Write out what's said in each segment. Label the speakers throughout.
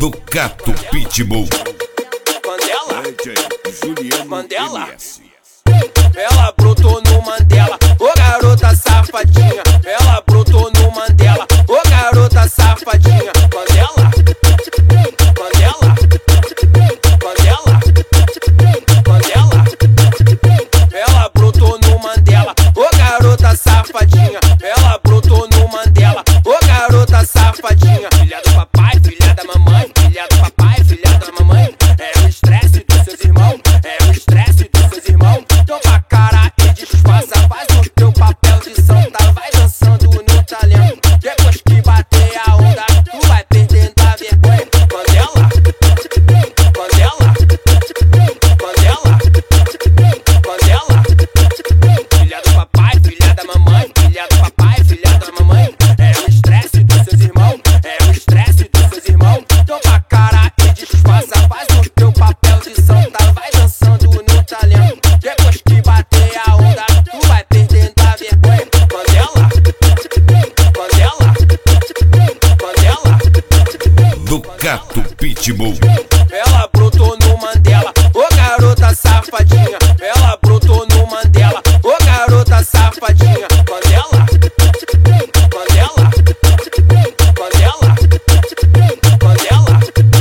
Speaker 1: do Cato Pitbull.
Speaker 2: Mandela, ela brotou no Mandela, ô garota safadinha. Ela brotou no Mandela, ô garota safadinha. Mandela, Mandela, Mandela, Mandela, ela brotou no Mandela, ô garota safadinha. Ela brotou no Mandela, ô garota safadinha. Filha do papai, filha da mamãe, filha do papai, filha da mamãe. É o estresse dos seus irmãos, é o estresse dos seus irmãos. Toma cara e disfarça, faz o teu papel de santa. Vai dançando no talento, depois que bater a onda, tu vai perdendo a vergonha. Mandela, Mandela, Mandela, Mandela, filha do papai, filha da mamãe, filha do papai, filha da mamãe. É o estresse dos seus irmãos, é o estresse dos seus irmãos. Toma cara e disfarça, faz o teu papel de santa. Vai dançando no talento, depois que bater a onda, tu vai perdendo a vergonha. Mandela, Mandela, Mandela,
Speaker 1: Do Cato Pitbull.
Speaker 2: ela brotou no Mandela, ô garota safadinha. Ela brotou no Mandela, ô garota safadinha. Mandela, Mandela, Mandela, Mandela,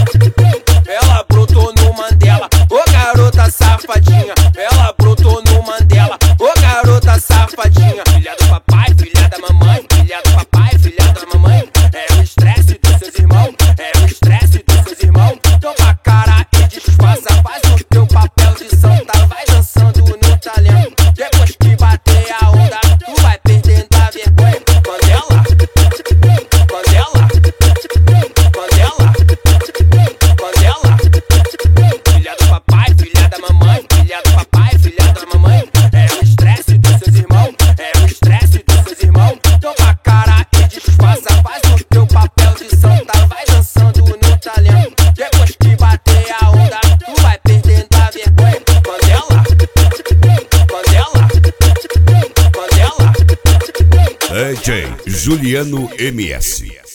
Speaker 2: ela brotou no Mandela, ô garota safadinha. Ela brotou no Mandela, ô garota safadinha. Filha do papai, filha da mamãe, filha do papai, filha da mamãe. É o estresse dos seus irmãos, é o estresse dos seus irmãos. Toma cara e disfarça, faz o teu papel de santa. Vai dançando no talento, depois que bater a onda, tu vai perdendo a vergonha. Mandela, Mandela, Mandela, Mandela, filha do papai, filha da mamãe, filha do papai, filha da mamãe. É o estresse dos seus irmãos, é o estresse dos seus irmãos. Toma cara e disfarça, faz o teu papel de santa. Vai dançando no talento, depois que bater a onda, tu vai perdendo a vergonha. Mandela, Mandela, Mandela,
Speaker 1: DJ Juliano MS.